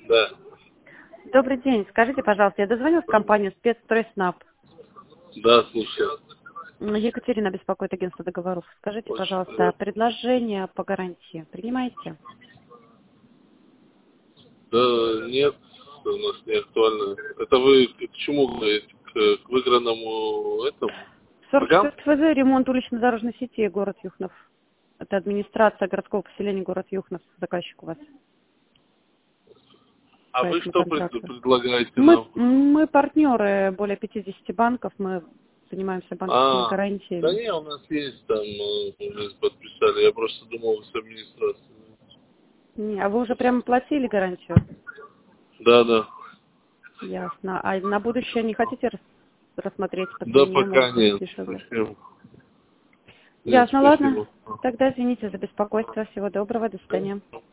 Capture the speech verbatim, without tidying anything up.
Да. Добрый день. Скажите, пожалуйста, я дозвонилась в компанию спецстройснаб. Да, слушаю. Екатерина беспокоит агентство договоров. Скажите, Очень пожалуйста, приятно. предложение по гарантии принимаете? Да нет, у нас не актуально. Это вы к к чему говорите? К, к выигранному этому? сорок Программ? четыре ФЗ, ремонт улично-дорожной сети, город Юхнов. Это администрация городского поселения, город Юхнов, заказчик у вас А по вы этому что пред- контракту. предлагаете Мы, нам? мы партнеры более пятидесяти банков, мы занимаемся банковскими А, да гарантиями. не, у нас есть там, э, мы подписали. Я просто думал, с администрацией. Не, а вы уже прямо платили гарантию? Да, да. Ясно. А на будущее не хотите рас- рассмотреть по Да, цене, пока может быть, нет. дешевле? Спасибо. Нет, Ясно, ладно. спасибо. Тогда извините за беспокойство. Всего доброго, до свидания.